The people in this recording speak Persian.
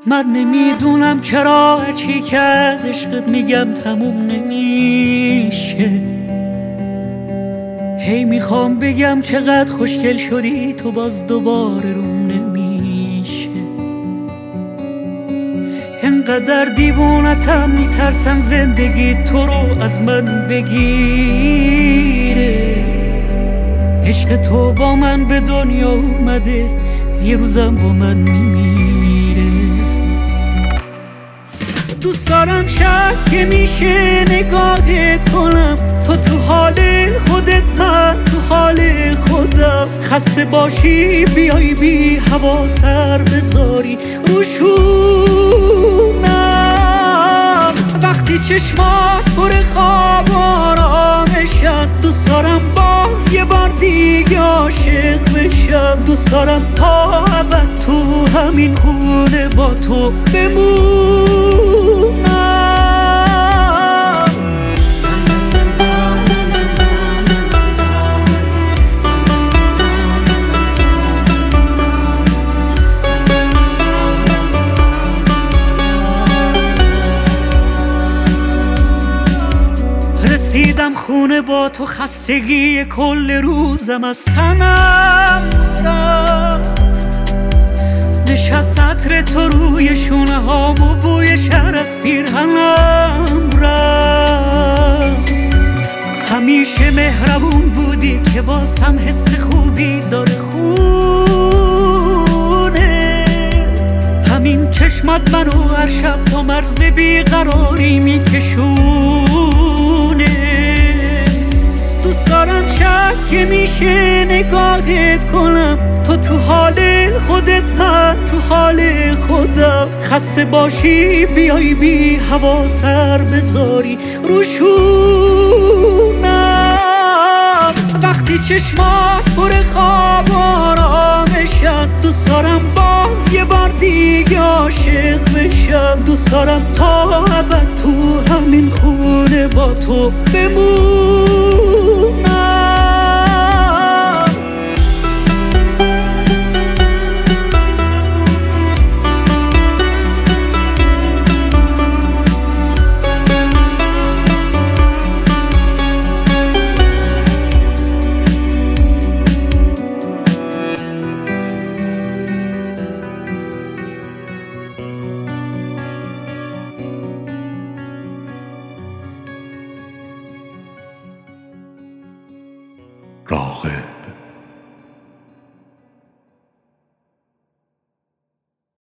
من نمیدونم چرا هرچی که از عشقت میگم تموم نمیشه. هی میخوام بگم چقدر خوشگل شدی تو، باز دوباره روم نمیشه. انقدر دیوونتم میترسم زندگی تو رو از من بگیره. عشق تو با من به دنیا اومده، یه روزم با من میمیره. دوست دارم شب که میشه نگاهت کنم، تو حال خودت من تو حال خودم. خسته باشی بیای بی هوا سر بذاری روشونم. وقتی چشمات پر خواب آرامشن، دوست دارم باز یه بار دیگه عاشق بشم. دوست دارم تا ابد تو همین خونه با تو بمونم. رسیدم خونه با تو، خستگی کل روزم از تنم رفت. نشست عطر تو روی شونه هام و بوی شهر از پیرهنم رفت. همیشه مهربون بودی که واسم حس خوبی داره خونه. همین چشمات منو هر شب تا مرز بیقراری میکشونه. دوست دارم شب که میشه نگاهت کنم، تو حال خودت من تو حال خودم. خسته باشی بیای بی هوا سر بذاری روشونم. وقتی چشمات پر خواب آرامشن، دوست دارم باز یه بار دیگه عاشق بشم. دوست دارم تا ابد تو همین خونه با تو بمونم.